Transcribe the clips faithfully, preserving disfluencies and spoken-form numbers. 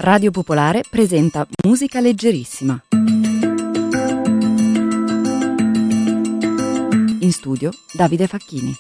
Radio Popolare presenta Musica Leggerissima. In studio Davide Facchini.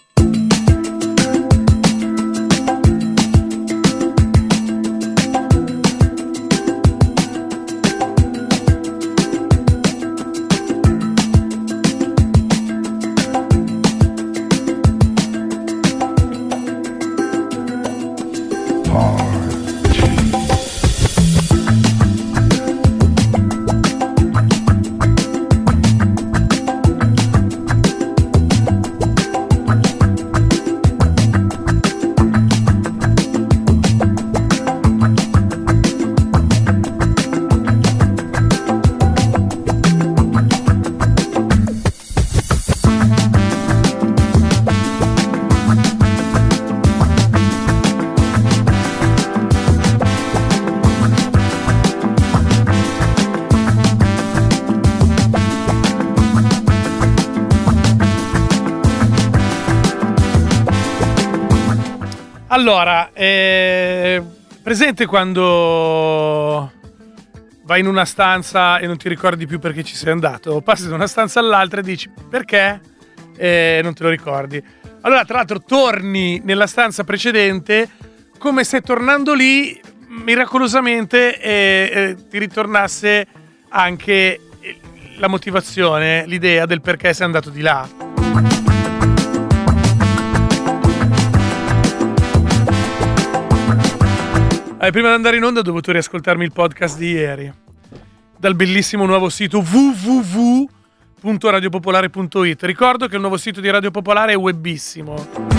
Allora, eh, presente quando vai in una stanza e non ti ricordi più perché ci sei andato? Passi da una stanza all'altra e dici perché e non te lo ricordi. Allora, tra l'altro, torni nella stanza precedente come se tornando lì miracolosamente eh, eh, ti ritornasse anche la motivazione, l'idea del perché sei andato di là. Eh, prima di andare in onda ho dovuto riascoltarmi il podcast di ieri dal bellissimo nuovo sito w w w punto radio popolare punto it. Ricordo che il nuovo sito di Radio Popolare è webissimo.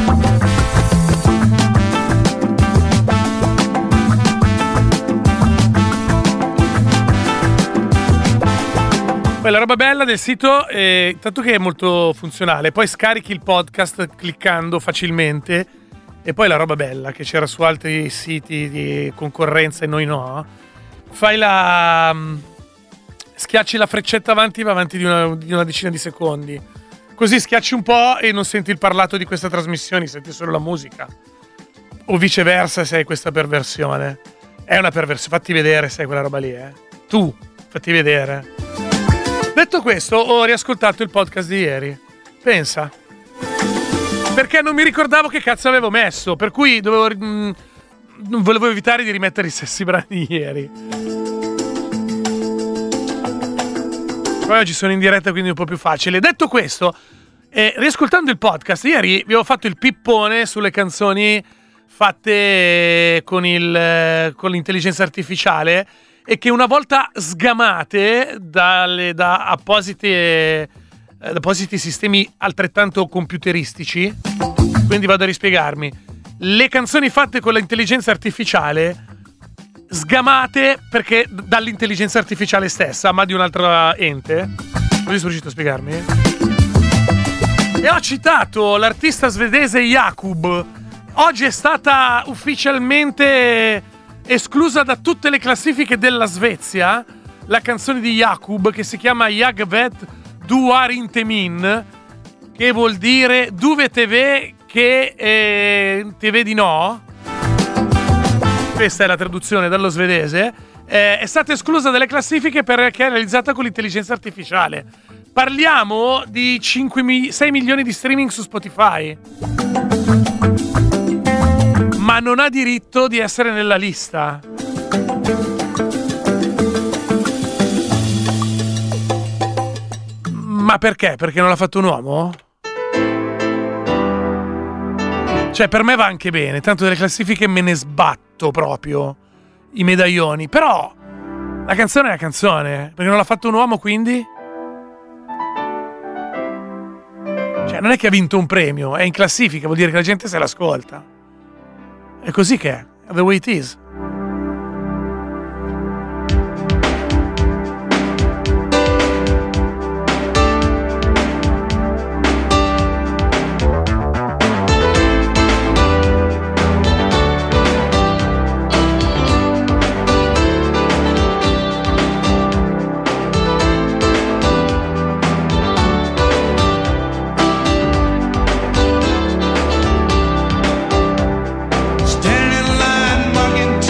Poi la roba bella del sito è tanto che è molto funzionale, poi scarichi il podcast cliccando facilmente. E poi la roba bella che c'era su altri siti di concorrenza e noi no, fai la schiacci la freccetta avanti, va avanti di una, di una decina di secondi, così schiacci un po' e non senti il parlato di questa trasmissione, senti solo la musica, o viceversa se hai questa perversione. È una perversione, fatti vedere se hai quella roba lì, eh. Tu fatti vedere. Detto questo, ho riascoltato il podcast di ieri, pensa, perché non mi ricordavo che cazzo avevo messo, per cui dovevo mh, volevo evitare di rimettere i stessi brani di ieri. Poi oggi sono in diretta, quindi è un po' più facile. Detto questo, eh, riascoltando il podcast, ieri vi avevo fatto il pippone sulle canzoni fatte con, il, con l'intelligenza artificiale e che una volta sgamate dalle, da apposite... da appositi sistemi altrettanto computeristici, quindi vado a rispiegarmi. Le canzoni fatte con l'intelligenza artificiale sgamate perché dall'intelligenza artificiale stessa, ma di un'altra ente. Così sono riuscito a spiegarmi. E ho citato l'artista svedese Jakub. Oggi è stata ufficialmente esclusa da tutte le classifiche della Svezia la canzone di Jakub che si chiama Jag vet Du har inte min, che vuol dire Duve te ve che eh, te vedi no. Questa è la traduzione dallo svedese. Eh, è stata esclusa dalle classifiche perché è realizzata con l'intelligenza artificiale. Parliamo di cinque, sei milioni di streaming su Spotify, ma non ha diritto di essere nella lista. Ma perché? Perché non l'ha fatto un uomo? Cioè, per me va anche bene, tanto delle classifiche me ne sbatto proprio i medaglioni. Però la canzone è la canzone, perché non l'ha fatto un uomo, quindi? Cioè, non è che ha vinto un premio, è in classifica, vuol dire che la gente se l'ascolta. È così che è, the way it is. Standing in line, mugging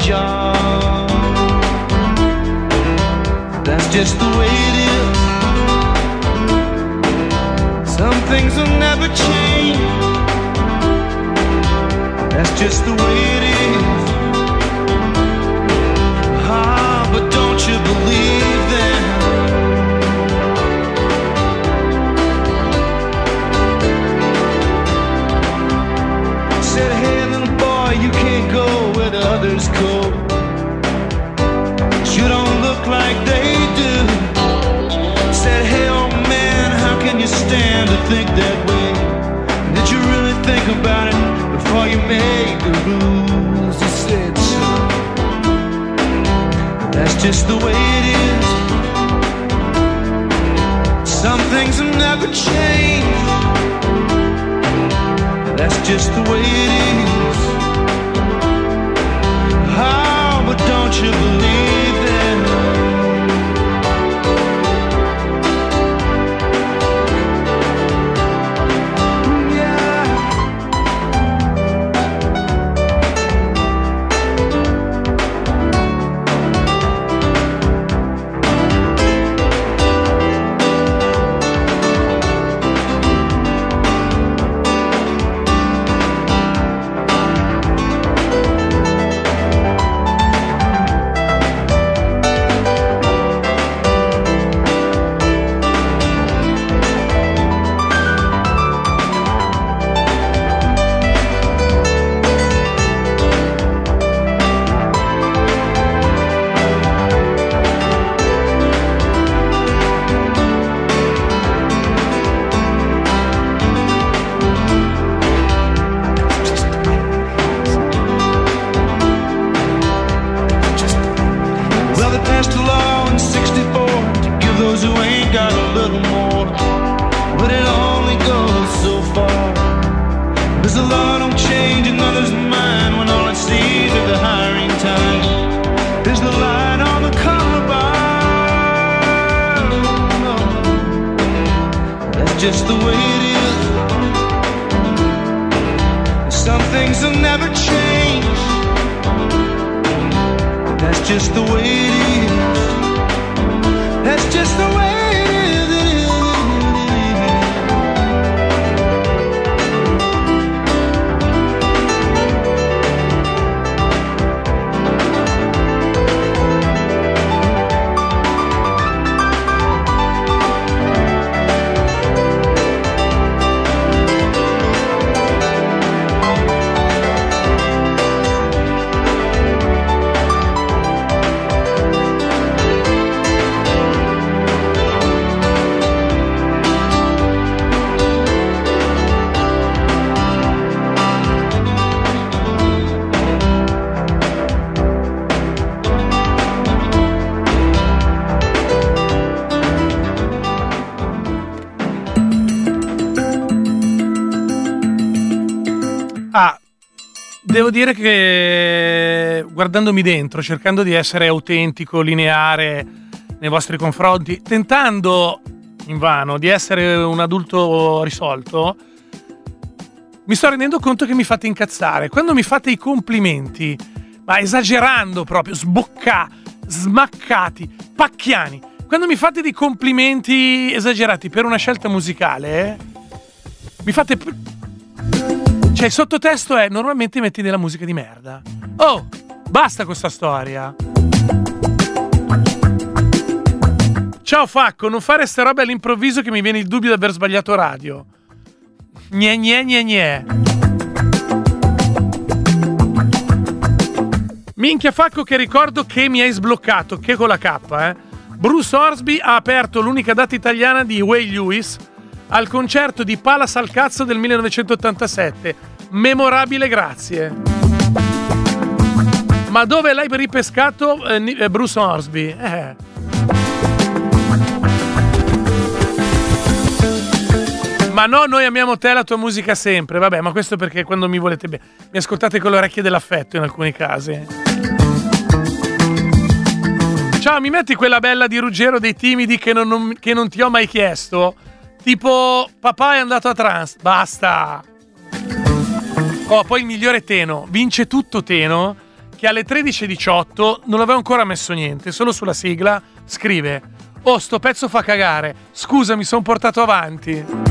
job. That's just the way it is. Some things will never change. That's just the way it is. Ah, but don't you believe that? Said, hey little boy, you can't go where the others go. You don't look like they do. Said, hey old man, how can you stand to think that way? Did you really think about it before you made the rules? He said, so that's just the way it is. Some things will never change. That's just the way it is. Oh, but don't you believe that? Just the way it is. Some things will never change. That's just the way it is. That's just the way it is. Ah, devo dire che guardandomi dentro, cercando di essere autentico, lineare nei vostri confronti, tentando invano di essere un adulto risolto, mi sto rendendo conto che mi fate incazzare. Quando mi fate i complimenti, ma esagerando proprio, sbocca, smaccati, pacchiani, quando mi fate dei complimenti esagerati per una scelta musicale, eh, mi fate... Cioè il sottotesto è: normalmente metti della musica di merda. Oh, basta con sta storia. Ciao Facco, non fare ste robe all'improvviso che mi viene il dubbio di aver sbagliato radio. Gne gne gne gne. Minchia Facco, che ricordo che mi hai sbloccato, che con la K, eh. Bruce Hornsby ha aperto l'unica data italiana di Huey Lewis al concerto di Palace al Cazzo del millenovecentottantasette. Memorabile, grazie. Ma dove l'hai ripescato eh, Bruce Hornsby? Eh. Ma no, noi amiamo te e la tua musica sempre. Vabbè, ma questo perché quando mi volete bene. Mi ascoltate con le orecchie dell'affetto in alcuni casi. Ciao, mi metti quella bella di Ruggero dei Timidi che non, non, che non ti ho mai chiesto? Tipo, papà è andato a trans. Basta. Oh, poi il migliore Teno. Vince tutto Teno, che che alle tredici e diciotto non aveva ancora messo niente, solo sulla sigla scrive: oh, sto pezzo fa cagare, scusa, mi sono portato avanti.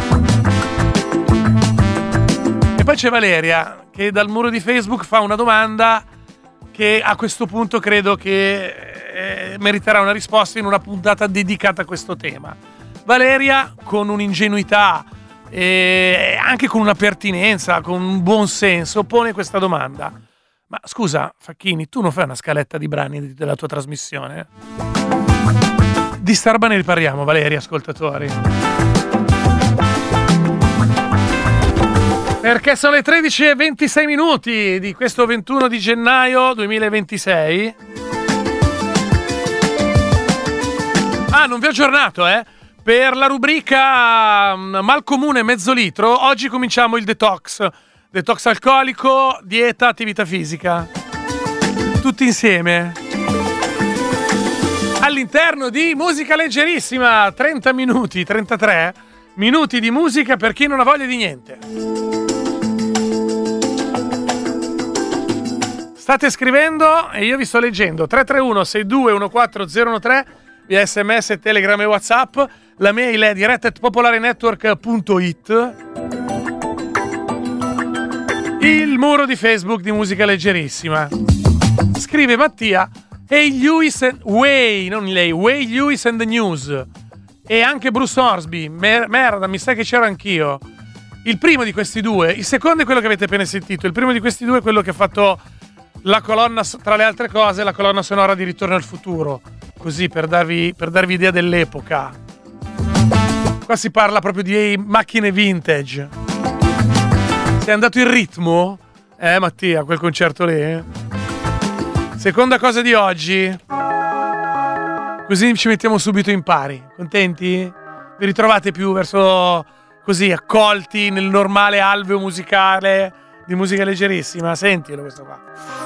E poi c'è Valeria che dal muro di Facebook fa una domanda che a questo punto credo che eh, meriterà una risposta in una puntata dedicata a questo tema. Valeria, con un'ingenuità e anche con una pertinenza, con un buon senso, pone questa domanda: ma scusa Facchini, tu non fai una scaletta di brani della tua trasmissione? Di sta roba ne riparliamo, Valeria, ascoltatori, perché sono le tredici e ventisei minuti di questo ventuno di gennaio duemilaventisei. Ah, non vi ho aggiornato, eh? Per la rubrica Mal comune mezzo litro, oggi cominciamo il detox. Detox alcolico, dieta, attività fisica. Tutti insieme. All'interno di musica leggerissima, trenta minuti, trentatré minuti di musica per chi non ha voglia di niente. State scrivendo e io vi sto leggendo. tre tre uno sei due uno quattro zero uno tre via sms, telegram e whatsapp. La mail è diretta at popolarenetwork punto it. Il muro di Facebook di musica leggerissima. Scrive Mattia: Hey Lewis and Way, non lei, Way Lewis and the News. E anche Bruce Hornsby. Mer- merda, mi sa che c'ero anch'io. Il primo di questi due, il secondo è quello che avete appena sentito. Il primo di questi due è quello che ha fatto la colonna, tra le altre cose, la colonna sonora di Ritorno al futuro. Così per darvi, per darvi idea dell'epoca. Qua si parla proprio di macchine vintage. Sei andato in ritmo? Eh, Mattia, quel concerto lì. Seconda cosa di oggi. Così ci mettiamo subito in pari. Contenti? Vi ritrovate più verso così, accolti nel normale alveo musicale di musica leggerissima? Sentilo questo qua.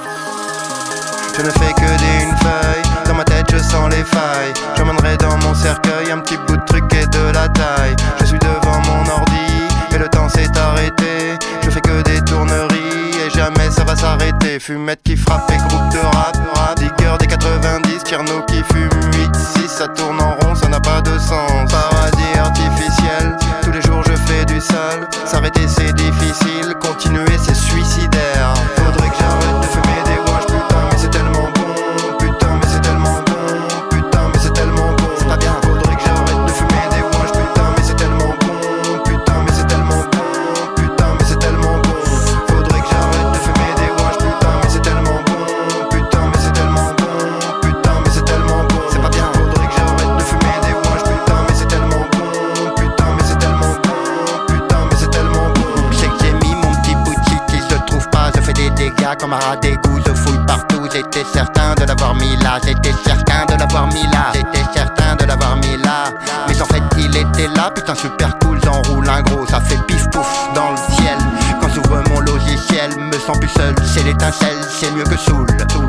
Je ne fais que d'une feuille, dans ma tête je sens les failles. J'emmènerai dans mon cercueil un petit bout de truc et de la taille. Je suis devant mon ordi et le temps s'est arrêté. Je fais que des tourneries et jamais ça va s'arrêter. Fumette qui frappe et groupe de rap, rap. Digger des quatre-vingt-dix, Tierno qui fume huit six. Ça tourne en rond, ça n'a pas de sens. Paradis artificiel, tous les jours je fais du sale. S'arrêter c'est difficile, continuer c'est suicidaire. Faudrait que j'arrête de fumer des wash, putain mais c'est tellement bon. Putain mais c'est tellement bon. Putain mais c'est tellement bon. C'est pas bien, faudrait que j'arrête de fumer des wash, putain mais c'est tellement bon. Putain mais c'est tellement bon. Putain mais c'est tellement bon. Faudrait que j'arrête de fumer des wash, putain mais c'est tellement bon. Putain mais c'est tellement bon. Putain mais c'est tellement bon. C'est pas bien, faudrait que j'arrête de fumer des wash, putain mais c'est tellement bon. Putain mais c'est tellement bon. Putain mais c'est tellement bon. Je sais que j'ai mis mon petit boutique qui se trouve pas, je fais des dégâts comme un rat d'égout, je fouille partout. J'étais certain de l'avoir mis là, j'étais certain de l'avoir mis là, j'étais certain de l'avoir mis là. Mais en fait il était là, putain super cool, j'enroule un gros, ça fait pif pouf dans le ciel. Quand j'ouvre mon logiciel, me sens plus seul, c'est l'étincelle, c'est mieux que Soul.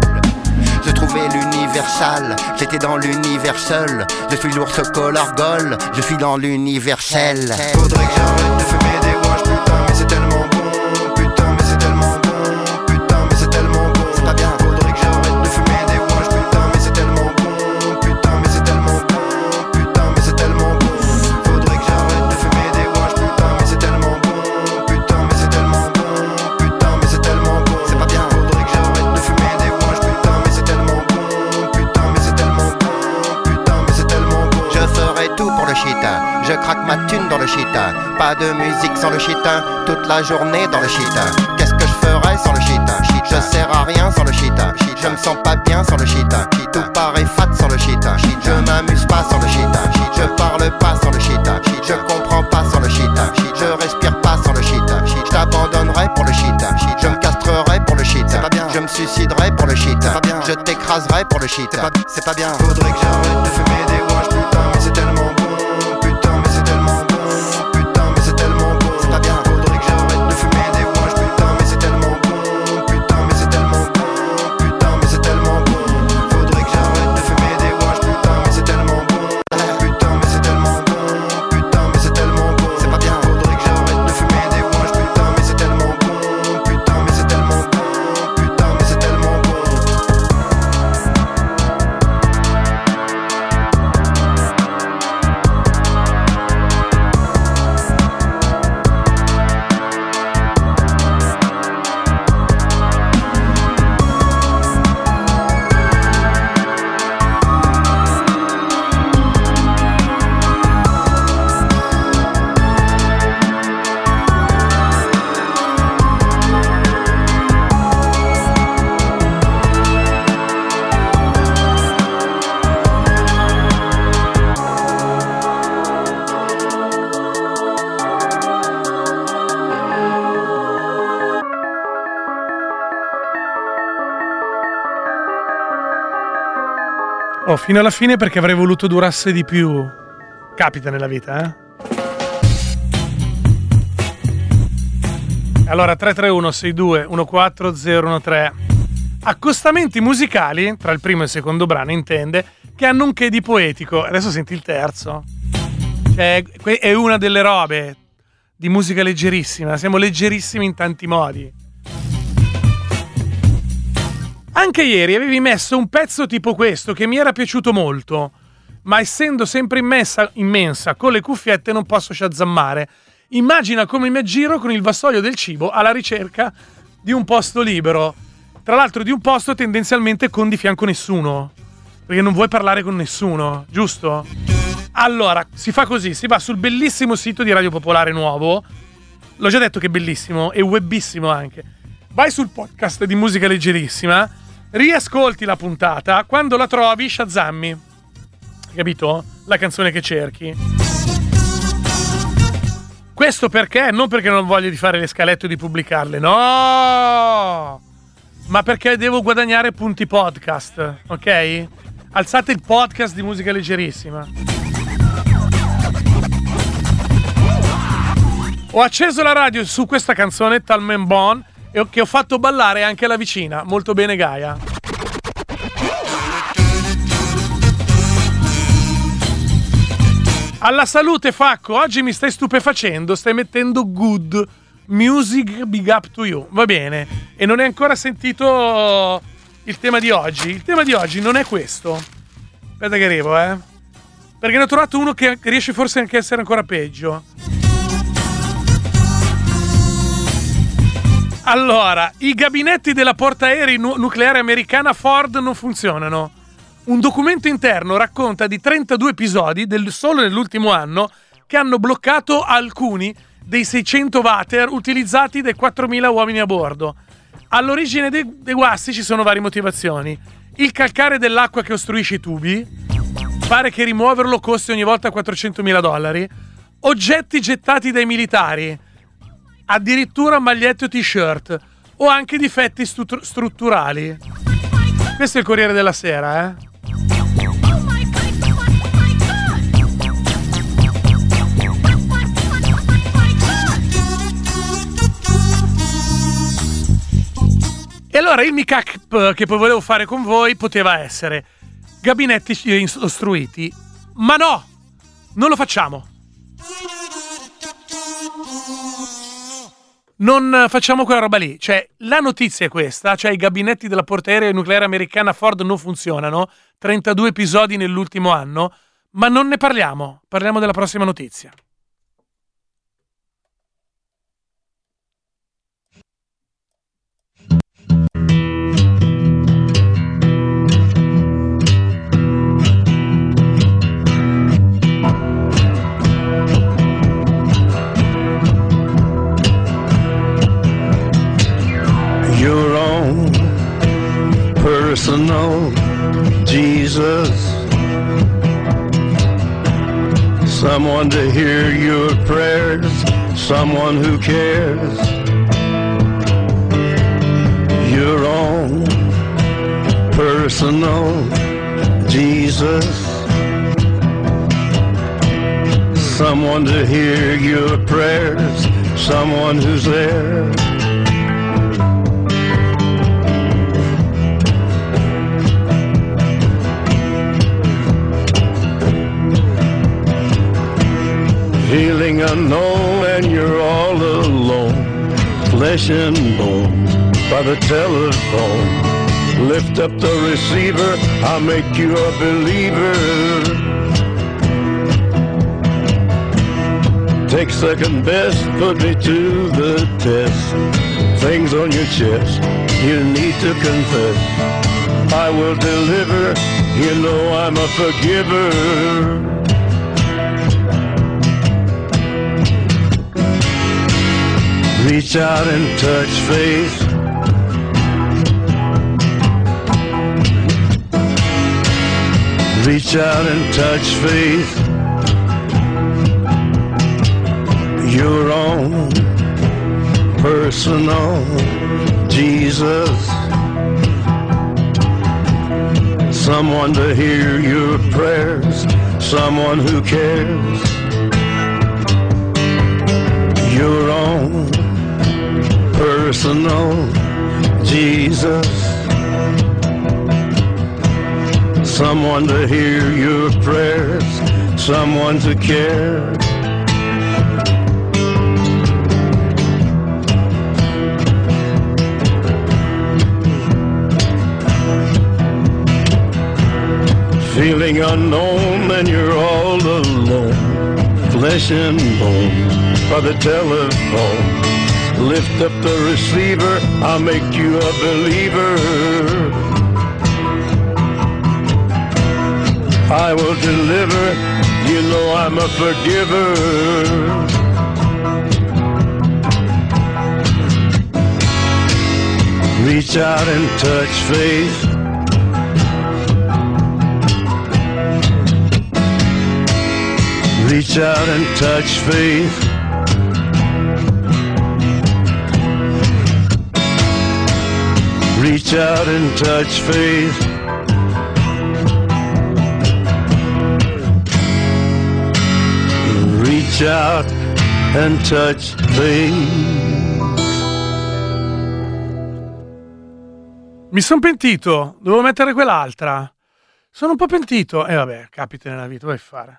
Je trouvais l'universal, j'étais dans l'univers seul. Je suis l'ours color gold, je suis dans l'universel. Faudrait que j'arrête de fumer des wash, putain mais c'est tellement bon. Putain mais c'est tellement bon. Putain mais c'est tellement bon. C'est pas bien, faudrait que j'arrête de fumer des wash, putain mais c'est tellement bon. Putain mais c'est tellement bon. Putain mais c'est tellement bon. Faudrait que j'arrête de fumer des wash, putain mais c'est tellement bon. Putain mais c'est tellement bon. Putain mais c'est tellement bon. C'est pas bien, faudrait que j'arrête de fumer des wash, putain mais c'est tellement bon. Putain mais c'est tellement bon. Putain mais c'est tellement bon. Je ferai tout pour le shita, je craque ma thune dans le shita. Pas de musique sans le shita, toute la journée dans le shita. Qu'est-ce que je ferais sans le shita? Je sers à rien sans le shita. Je me sens pas bien sans le shita. Tout paraît fat sans le shita. Je m'amuse pas sans le shita. Je parle pas sans le shita. Je comprends pas sans le shita. Je respire pas sans le shita. Je t'abandonnerai pour le shita. Je me castrerai pour le shita. Je me suiciderai pour le shita. Je t'écraserai pour le shita. C'est pas bien. Faudrait que j'arrête de fumer des wash, putain mais c'est tellement bon. Putain mais c'est tellement bon. Putain mais c'est tellement bon. C'est pas bien. Faudrait que j'arrête de fumer des wash, putain mais c'est tellement bon. Putain mais c'est tellement bon. Putain mais c'est tellement bon. Faudrait que j'arrête de fumer des wash, putain mais c'est tellement bon. Putain mais c'est tellement bon. Putain mais c'est tellement bon. C'est pas bien. Faudrait que j'arrête de fumer des wash, putain mais c'est tellement bon. Putain mais c'est tellement bon. Putain mais c'est tellement bon. Oh, fino alla fine perché avrei voluto durasse di più. Capita nella vita, eh? Allora, tre tre uno sei due uno quattro zero uno tre. Accostamenti musicali, tra il primo e il secondo brano, intende, che hanno un che di poetico. Adesso senti il terzo. Cioè, è una delle robe di musica leggerissima. Siamo leggerissimi in tanti modi. Anche ieri avevi messo un pezzo tipo questo che mi era piaciuto molto, ma essendo sempre immessa, immensa con le cuffiette non posso shazammare. Immagina come mi aggiro con il vassoio del cibo alla ricerca di un posto libero. Tra l'altro di un posto tendenzialmente con di fianco nessuno, perché non vuoi parlare con nessuno, giusto? Allora, si fa così, si va sul bellissimo sito di Radio Popolare nuovo. L'ho già detto che è bellissimo e webbissimo anche. Vai sul podcast di Musica Leggerissima, riascolti la puntata, quando la trovi shazammi. Capito? La canzone che cerchi. Questo perché? Non perché non voglio di fare le scalette o di pubblicarle, no! Ma perché devo guadagnare punti podcast, ok? Alzate il podcast di Musica Leggerissima. Ho acceso la radio su questa canzone, Talman Bon, e che ho fatto ballare anche la vicina. Molto bene, Gaia. Alla salute, Facco. Oggi mi stai stupefacendo. Stai mettendo good music, big up to you. Va bene. E non hai ancora sentito il tema di oggi. Il tema di oggi non è questo. Aspetta che arrivo, eh. Perché ne ho trovato uno che riesce forse anche a essere ancora peggio. Allora, i gabinetti della portaerei nu- nucleare americana Ford non funzionano. Un documento interno racconta di trentadue episodi del solo nell'ultimo anno che hanno bloccato alcuni dei seicento water utilizzati dai quattromila uomini a bordo. All'origine dei, dei guasti ci sono varie motivazioni. Il calcare dell'acqua che ostruisce i tubi, pare che rimuoverlo costi ogni volta quattrocentomila dollari. Oggetti gettati dai militari, addirittura magliette o t-shirt, o anche difetti stru- strutturali. Questo è il Corriere della Sera, eh? E allora il mic-up che poi volevo fare con voi poteva essere gabinetti ostruiti, ma no, non lo facciamo. Non facciamo quella roba lì. Cioè, la notizia è questa, cioè i gabinetti della portaerei nucleare americana Ford non funzionano, trentadue episodi nell'ultimo anno, ma non ne parliamo, parliamo della prossima notizia. Your own personal Jesus, someone to hear your prayers, someone who cares. Your own personal Jesus, someone to hear your prayers, someone who's there. Feeling unknown and you're all alone, flesh and bone by the telephone. Lift up the receiver, I'll make you a believer. Take second best, put me to the test. Things on your chest, you need to confess. I will deliver, you know I'm a forgiver. Reach out and touch faith. Reach out and touch faith. Your own personal Jesus, someone to hear your prayers, someone who cares. Your own personal Jesus, someone to hear your prayers, someone to care. Feeling unknown and you're all alone, flesh and bone by the telephone. Lift up the receiver, I'll make you a believer. I will deliver, you know I'm a forgiver. Reach out and touch faith. Reach out and touch faith. Reach out and touch faith. Reach out and touch faith. Mi son pentito, dovevo mettere quell'altra. Sono un po' pentito. E eh, vabbè, capita nella vita, vai a fare.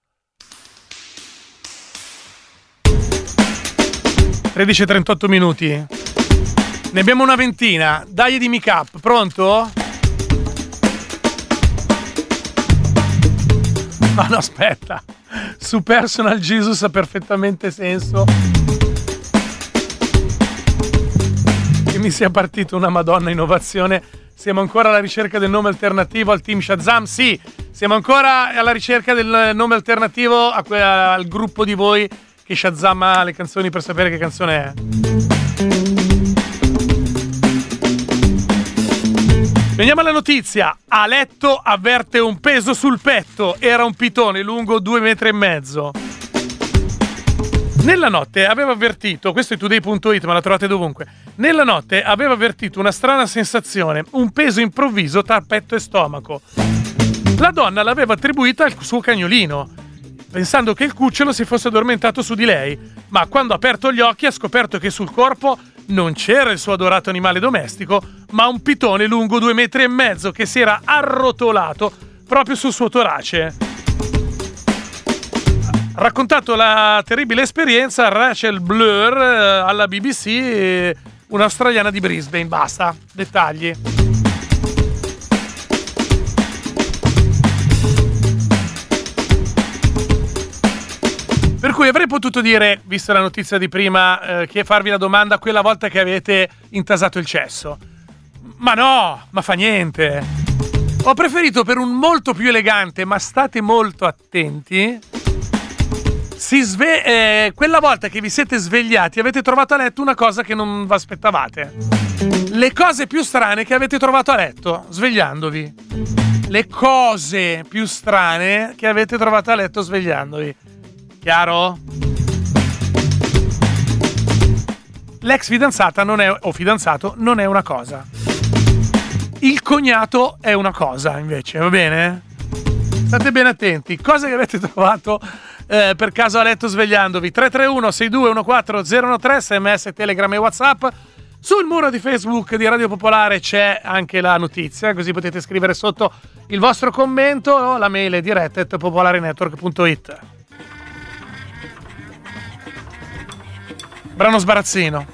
tredici e trentotto minuti. Ne abbiamo una ventina. Dai di Mic Up, pronto? Ma no, aspetta. Su Personal Jesus ha perfettamente senso che mi sia partita una madonna innovazione. Siamo ancora alla ricerca del nome alternativo al team Shazam? Sì, siamo ancora alla ricerca del nome alternativo a que- al gruppo di voi che Shazamma le canzoni per sapere che canzone è. Veniamo alla notizia. A letto avverte un peso sul petto. Era un pitone lungo due metri e mezzo. Nella notte aveva avvertito, questo è today punto it, ma la trovate dovunque. Nella notte aveva avvertito una strana sensazione, un peso improvviso tra petto e stomaco. La donna l'aveva attribuita al suo cagnolino, pensando che il cucciolo si fosse addormentato su di lei, ma quando ha aperto gli occhi ha scoperto che sul corpo non c'era il suo adorato animale domestico, ma un pitone lungo due metri e mezzo che si era arrotolato proprio sul suo torace. Ha raccontato la terribile esperienza Rachel Blur alla B B C, un'australiana di Brisbane. Basta, dettagli. Per cui avrei potuto dire, vista la notizia di prima, eh, che farvi la domanda quella volta che avete intasato il cesso. Ma no, ma fa niente. Ho preferito per un molto più elegante, ma state molto attenti, si sve- eh, quella volta che vi siete svegliati avete trovato a letto una cosa che non vi aspettavate. Le cose più strane che avete trovato a letto svegliandovi. Le cose più strane che avete trovato a letto svegliandovi. Chiaro? L'ex fidanzata non è, o fidanzato non è una cosa. Il cognato è una cosa, invece, va bene? State ben attenti. Cose che avete trovato eh, per caso a letto svegliandovi. tre tre uno sei due uno quattro zero uno tre, sms, telegram e whatsapp. Sul muro di Facebook di Radio Popolare c'è anche la notizia, così potete scrivere sotto il vostro commento. La mail è diretta at popolarenetwork punto it. Brano sbarazzino.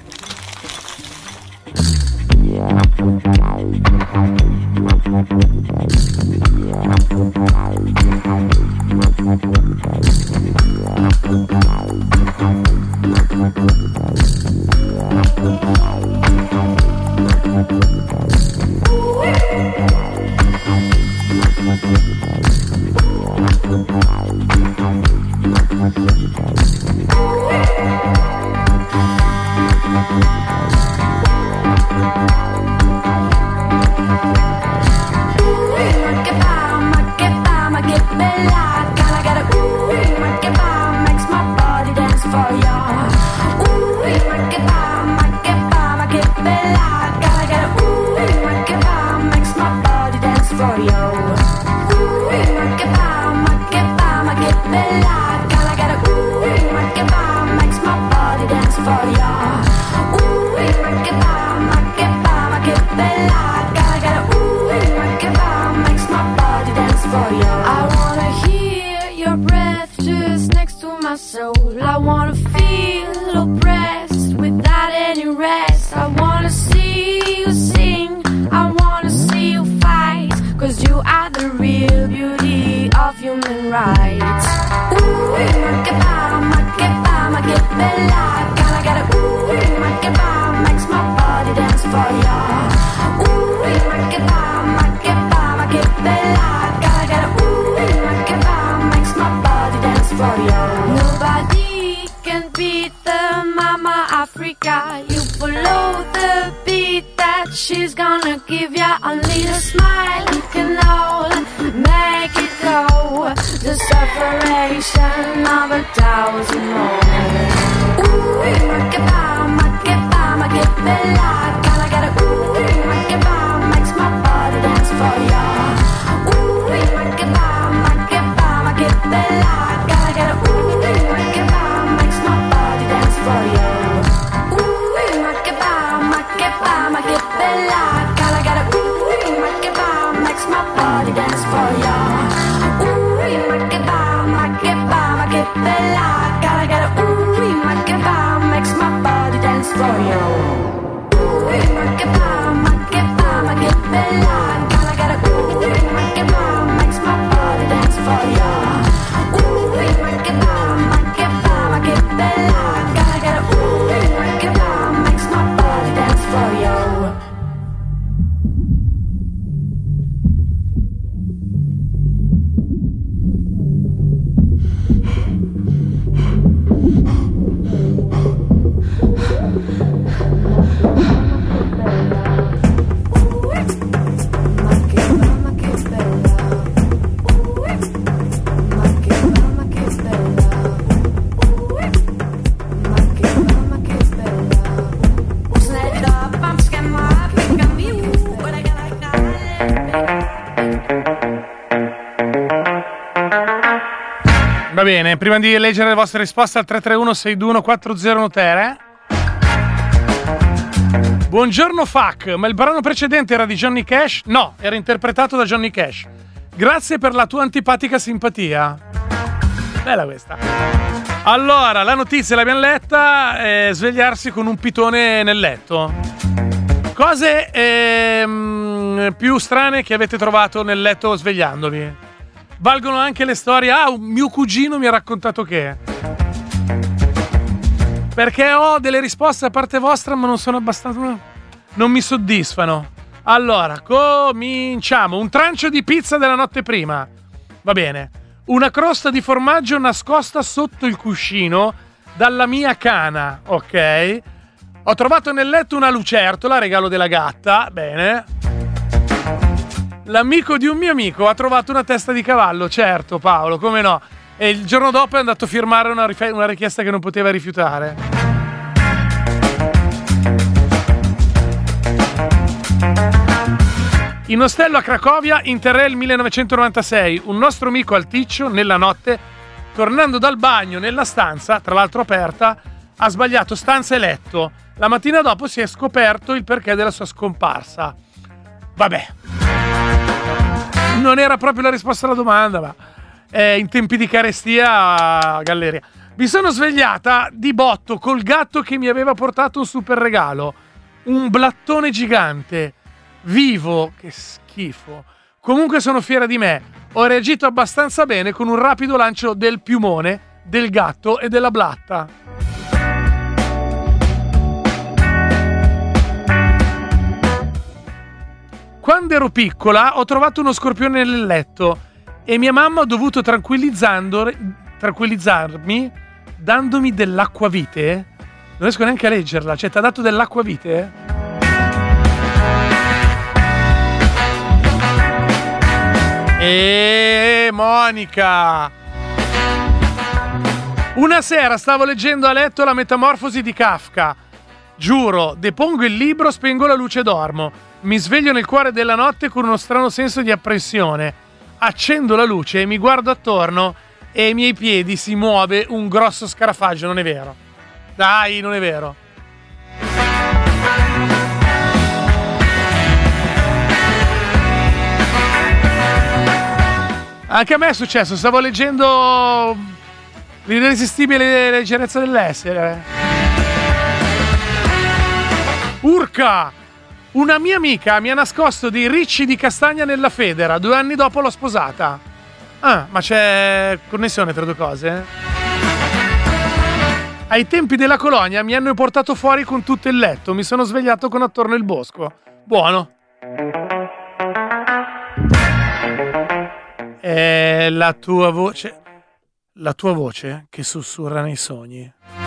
For you. for ya. Ooh, ma che va, ma che va, ma che bella. Gotta get a ooh, ma che va, makes my body dance for ya. Nobody can beat the Mama Africa. You follow the beat that she's gonna give ya. Only a smile you can all make it go. The separation of a thousand more. Ooh, ma che va, ma che va, ma che bella. Gotta get a ooh, ma che va, makes my body dance for ya. Ooh, ma che va, ma che va, ma che bella. Gotta get a ooh, ma che va, makes my body dance for ya. Ooh, ma che va, ma che va, ma che bella. Gotta get a ooh, ma che va, makes my body dance for ya. Ooh, ma che va, ma che va, ma che bella. Gotta get a ooh, ma che va, makes my body dance for ya. Ooh, ma che va, ma che va, ma che bella. Gotta get a ooh, ma che va, makes my body dance for ya. Ooh, ma che va, ma che va, ma che bella. Gotta get a ooh, ma che va, makes my body dance for ya. Va bene, prima di leggere le vostre risposte al tre tre uno sei due uno quattro zero Notere. Buongiorno Fuck, ma il brano precedente era di Johnny Cash? No, era interpretato da Johnny Cash. Grazie per la tua antipatica simpatia. Bella questa. Allora, la notizia l'abbiamo letta, eh, svegliarsi con un pitone nel letto. Cose ehm, più strane che avete trovato nel letto svegliandovi. Valgono anche le storie. Ah, un mio cugino mi ha raccontato che. Perché ho delle risposte a parte vostra, ma non sono abbastanza. Non mi soddisfano. Allora, cominciamo. Un trancio di pizza della notte prima. Va bene. Una crosta di formaggio nascosta sotto il cuscino dalla mia cana. Ok. Ho trovato nel letto una lucertola, regalo della gatta. Bene. L'amico di un mio amico ha trovato una testa di cavallo, certo Paolo, come no? E il giorno dopo è andato a firmare una, rif- una richiesta che non poteva rifiutare. In ostello a Cracovia, Interrail millenovecentonovantasei, un nostro amico Alticcio, nella notte, tornando dal bagno nella stanza, tra l'altro aperta, ha sbagliato stanza e letto. La mattina dopo si è scoperto il perché della sua scomparsa. Vabbè. Non era proprio la risposta alla domanda, ma eh, in tempi di carestia, Galleria. Mi sono svegliata di botto col gatto che mi aveva portato un super regalo. Un blattone gigante. Vivo. Che schifo. Comunque sono fiera di me. Ho reagito abbastanza bene con un rapido lancio del piumone, del gatto e della blatta. Quando ero piccola ho trovato uno scorpione nel letto e mia mamma ha dovuto tranquillizzarmi dandomi dell'acquavite. Non riesco neanche a leggerla, cioè ti ha dato dell'acquavite? E Monica! Una sera stavo leggendo a letto La Metamorfosi di Kafka. Giuro, depongo il libro, spengo la luce e dormo. Mi sveglio nel cuore della notte con uno strano senso di apprensione. Accendo la luce e mi guardo attorno e ai miei piedi si muove un grosso scarafaggio. Non è vero. Dai, non è vero. Anche a me è successo. Stavo leggendo L'irresistibile leggerezza dell'essere. Urca! Una mia amica mi ha nascosto dei ricci di castagna nella federa. Due anni dopo l'ho sposata. Ah, ma c'è connessione tra due cose? Ai tempi della colonia mi hanno portato fuori con tutto il letto. Mi sono svegliato con attorno il bosco. Buono. È la tua voce. La tua voce che sussurra nei sogni.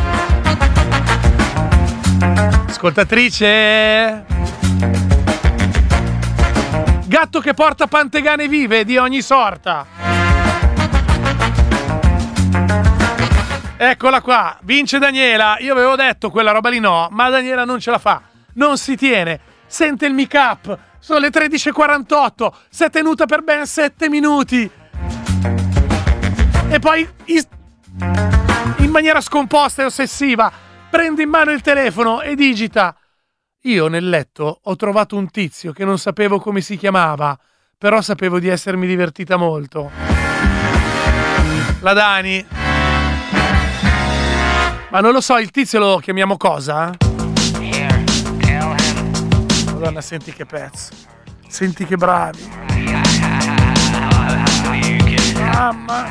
Ascoltatrice. Gatto che porta pantegane vive di ogni sorta. Eccola qua, vince Daniela. Io avevo detto quella roba lì no, ma Daniela non ce la fa, non si tiene, sente il mic up. Sono le tredici e quarantotto, si è tenuta per ben sette minuti e poi in maniera scomposta e ossessiva prende in mano il telefono e digita: io nel letto ho trovato un tizio che non sapevo come si chiamava, però sapevo di essermi divertita molto. La Dani. Ma non lo so, il tizio lo chiamiamo cosa? Madonna, senti che pezzo. Senti che bravi. Mamma.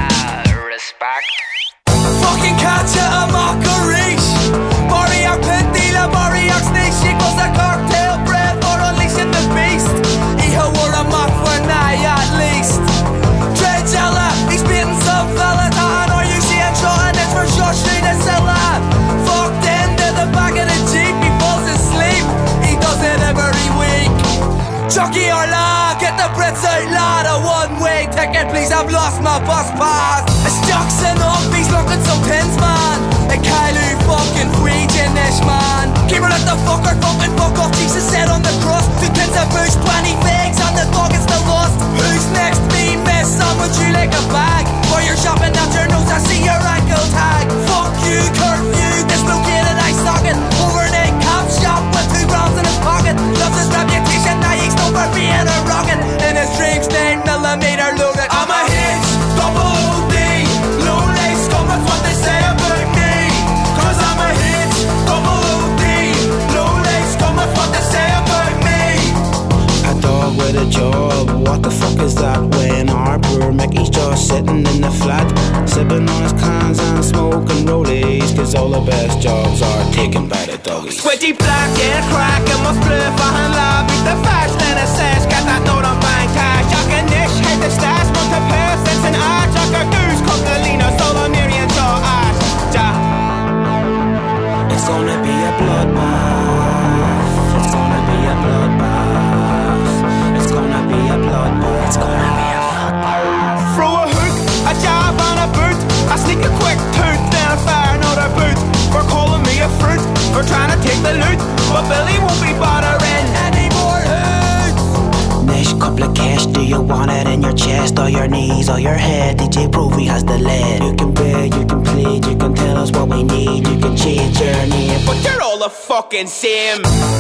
Fucking catch a mockery. Boriac Pentila, Boriac Snake. She goes a cocktail bread for unleashing the beast. He wore a mock for an eye at least. Dreadjella, he's beating some fella. And are you seeing shot? And it's for sure straight to Silla. Fucked into the back of the Jeep. He falls asleep. He does it every week. Chucky or la, get the Brits out, lad. A one-way ticket, please. I've lost my bus pass. It's Jackson off, he's looking some pins, man. A Kylie fucking Freakin-ish, man. Keep her at the fucker, fucking fuck off. Jesus said on the cross. Two pins of bush, twenty figs, and the dog is still lost. Who's next? Me, miss. Someone you like a bag. While you're shopping at your nose, I see your ankle tag. Fuck you, curfew, dislocated eye socket. Overnight cop shop with two rounds in his pocket. Loves his reputation, now he's known for being a rocket. In his dreams, nine millimeter loaded. I'm a hitch, double O D. Low lace, come with what they say about me. Cause I'm a hitch, double O D. Low lace, come with what they say about me. A dog with a job, what the fuck is that? When Harper Mickey's just sitting in the flat, sipping on his cans and smoking rollies. Cause all the best jobs are taken by the doggies. Sweaty black and crack and must blur for hand lab. Beat the fast and a sash, got that note on bank cash. Jack and Nish, hit the stash, want to pass, sense and art. Jack or goose, Coquelino, solo Miriam, jaw ash. Ja. It's gonna be a bloodbath. It's gonna be a bloodbath. It's gonna be a bloodbath. It's gonna be a bloodbath. Throw a hook, a jab and a boot. I sneak a quick toot, then I fire another boot. For calling me a fruit, for trying to take the loot. But Billy won't be bothering any more hoots. Nish, couple of cash, do you want it in your chest, or your knees, or your head? D J Provey has the lead. You can beg, you can plead, you can tell us what we need. You can change your name, But you're all the fucking same.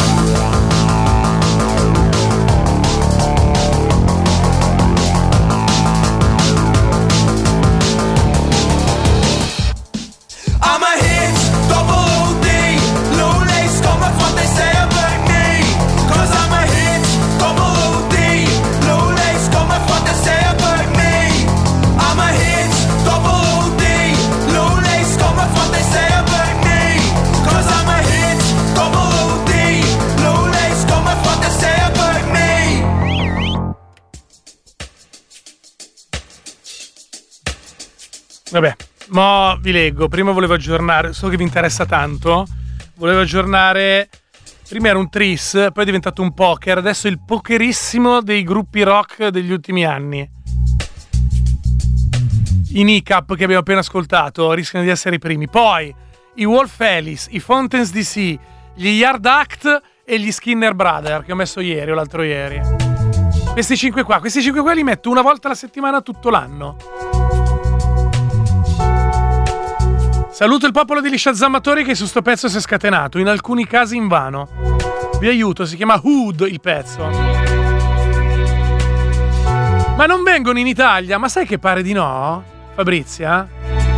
I'm a hitch, double O D. Low lace, come with what they say about me. Cause I'm a hitch, double O D. Low lace, come with what they say about me. I'm a hitch, double O D. Low lace, come with what they say about me. Cause I'm a hitch, double O D. Low lace, come with what they say about me. Vabbè, mo vi leggo. Prima volevo aggiornare, so che vi interessa tanto. Volevo aggiornare. Prima era un tris, poi è diventato un poker. Adesso è il pokerissimo dei gruppi rock degli ultimi anni. I Nicap che abbiamo appena ascoltato rischiano di essere i primi. Poi i Wolf Alice, i Fountains D C, gli Yard Act e gli Skinner Brother che ho messo ieri o l'altro ieri. Questi cinque qua, questi cinque qua li metto una volta alla settimana tutto l'anno. Saluto il popolo degli sciazzamatori che su sto pezzo si è scatenato, in alcuni casi invano. Vi aiuto, si chiama Hood il pezzo. Ma non vengono in Italia, ma sai che pare di no? Fabrizia?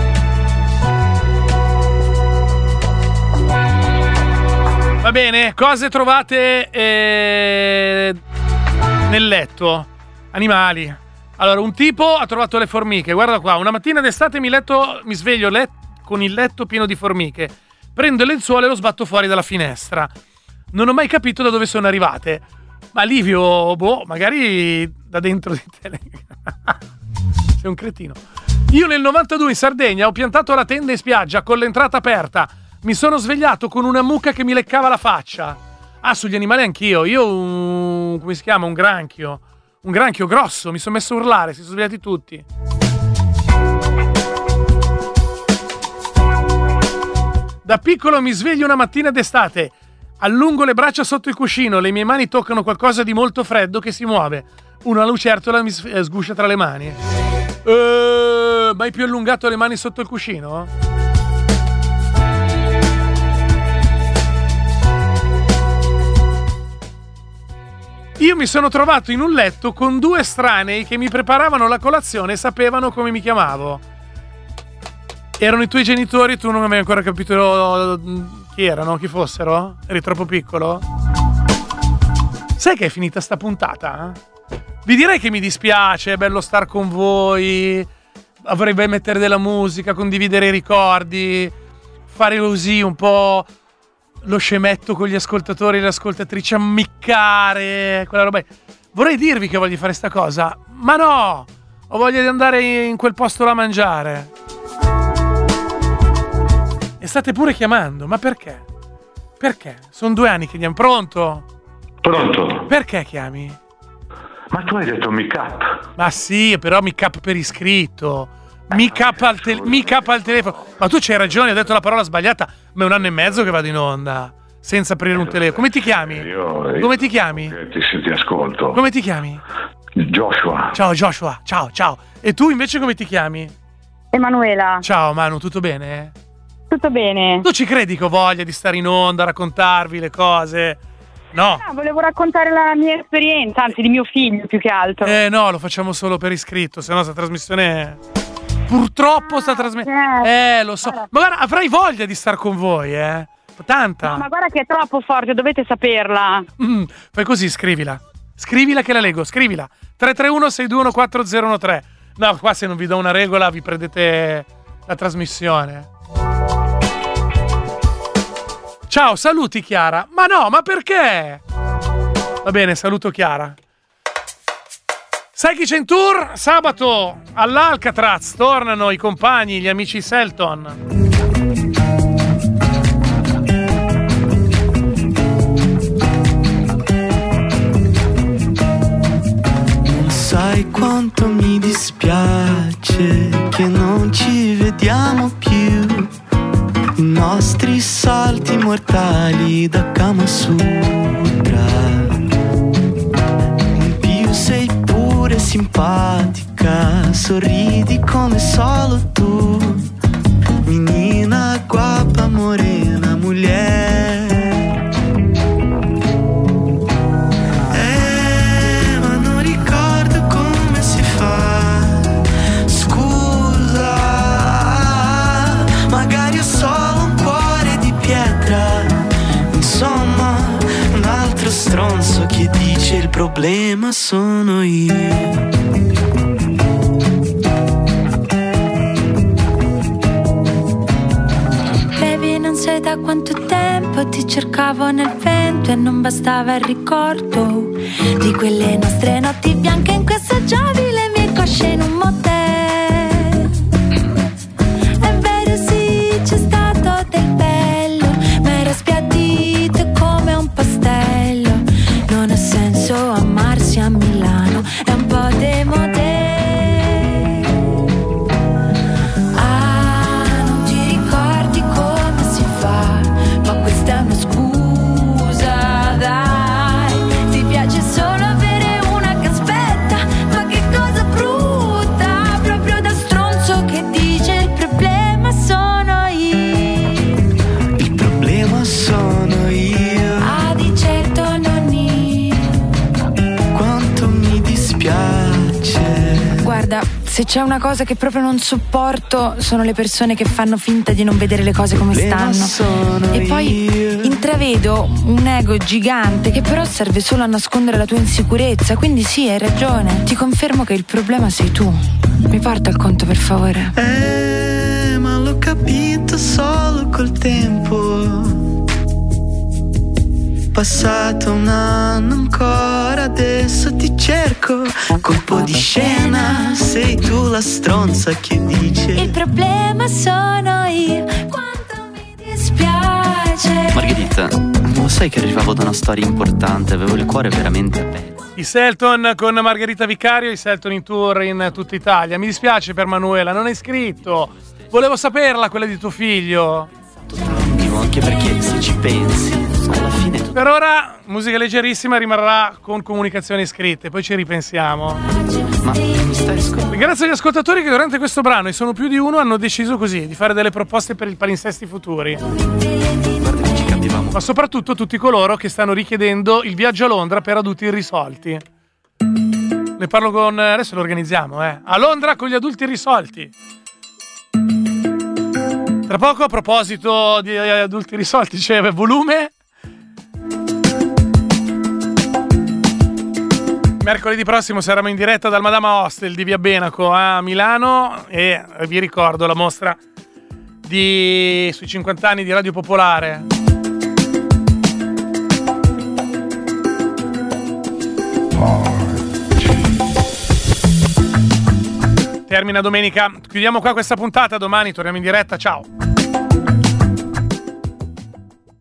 Va bene, cose trovate eh, nel letto. Animali. Allora, un tipo ha trovato le formiche. Guarda qua, una mattina d'estate mi letto, mi sveglio letto. con il letto pieno di formiche. Prendo il lenzuolo e lo sbatto fuori dalla finestra. Non ho mai capito da dove sono arrivate. Ma Livio, boh, magari da dentro di te. Sei un cretino. Io nel novantadue in Sardegna ho piantato la tenda in spiaggia con l'entrata aperta. Mi sono svegliato con una mucca che mi leccava la faccia. Ah, sugli animali anch'io. Io un... come si chiama? Un granchio. Un granchio grosso. Mi sono messo a urlare. Si sono svegliati tutti. Da piccolo mi sveglio una mattina d'estate. Allungo le braccia sotto il cuscino. Le mie mani toccano qualcosa di molto freddo che si muove. Una lucertola mi sguscia tra le mani. Eeeh, mai più allungato le mani sotto il cuscino? Io mi sono trovato in un letto con due estranei che mi preparavano la colazione e sapevano come mi chiamavo. Erano i tuoi genitori e tu non avevi ancora capito chi erano, chi fossero? Eri troppo piccolo? Sai che è finita sta puntata? Vi direi che mi dispiace, è bello star con voi, avrei ben mettere della musica, condividere i ricordi, fare così un po' lo scemetto con gli ascoltatori e le ascoltatrici, ammiccare, quella roba. Vorrei dirvi che voglio fare sta cosa, ma no! Ho voglia di andare in quel posto là a mangiare. E state pure chiamando, ma perché? Perché? Sono due anni che andiamo. Pronto? Pronto? Perché chiami? Ma tu hai detto mic-up. Ma sì, però mic-up per iscritto. Mic-up al, te- mic-up al telefono. Ma tu c'hai ragione, hai detto la parola sbagliata. Ma è un anno e mezzo che vado in onda senza aprire un telefono. Come ti chiami? Io, Come ti chiami? Ti, ti ascolto. Come ti chiami? Joshua. Ciao Joshua, ciao, ciao. E tu invece come ti chiami? Emanuela. Ciao Manu, tutto bene? Tutto bene. Tu ci credi che ho voglia di stare in onda, raccontarvi le cose? No. No, volevo raccontare la mia esperienza, anzi di mio figlio più che altro. Eh no, lo facciamo solo per iscritto, se no sta trasmissione... Purtroppo sta trasmissione... Eh, lo so. Ma guarda, avrai voglia di star con voi, eh? Tanta. No, ma guarda che è troppo forte, dovete saperla. Mm, fai così, scrivila. Scrivila che la leggo, scrivila. tre tre uno sei due uno quattro zero uno tre. No, qua se non vi do una regola vi prendete la trasmissione. Ciao, saluti Chiara. Ma no, ma perché? Va bene, saluto Chiara. Sai chi c'è in tour? Sabato all'Alcatraz tornano i compagni, gli amici Selton. Non sai quanto mi dispiace che non ci vediamo più. I nostri salti mortali da Kama Sutra. In più sei pure simpatica, sorridi come solo tu. Menina guapa, morena, mulher. Eh, ma non ricordo come si fa. Scusa, magari ho solo un cuore di pietra. Insomma, un altro stronzo che dice il problema sono io. Baby, non sai da quanto tempo ti cercavo nel vento e non bastava il ricordo di quelle nostre notti bianche in cui assaggiavi le mie cosce in un motel. È vero, sì, c'è stato del bello, ma era spiattito come un pastello. Non ha senso amarsi a Milano, è un po' demodè. Ah, non ti ricordi come si fa, ma questa è una scusa, dai. Ti piace solo avere una che aspetta, ma che cosa brutta, proprio da stronzo che dice il problema sono io. Il problema sono io. Ah, di certo non io. Quanto mi dispiace. Guarda, se c'è una cosa che proprio non sopporto sono le persone che fanno finta di non vedere le cose come stanno. E poi intravedo un ego gigante che però serve solo a nascondere la tua insicurezza. Quindi sì, hai ragione. Ti confermo che il problema sei tu. Mi porta il conto, per favore. Eh, ma lo capito solo col tempo. Passato un anno ancora, adesso ti cerco. Colpo di scena, sei tu la stronza che dice il problema sono io, quanto mi dispiace. Margherita, lo sai che arrivavo da una storia importante, avevo il cuore veramente a pezzi. I Selton con Margherita Vicario, i Selton in tour in tutta Italia. Mi dispiace per Manuela, non hai scritto. Volevo saperla, quella di tuo figlio. Anche perché se ci pensi, alla fine tu... Per ora musica leggerissima rimarrà con comunicazioni scritte, poi ci ripensiamo. Ma mi stai ascoltando? Ringrazio gli ascoltatori che durante questo brano, e sono più di uno, hanno deciso così di fare delle proposte per il palinsesti futuri. Guarda che ci capivamo. Ma soprattutto tutti coloro che stanno richiedendo il viaggio a Londra per adulti irrisolti. Ne parlo con... adesso lo organizziamo, eh. A Londra con gli adulti irrisolti. Tra poco, a proposito di adulti risolti, c'è volume. Mercoledì prossimo saremo in diretta dal Madama Hostel di Via Benaco a Milano e vi ricordo la mostra di... sui cinquanta anni di Radio Popolare. Termina domenica. Chiudiamo qua questa puntata. Domani torniamo in diretta. Ciao.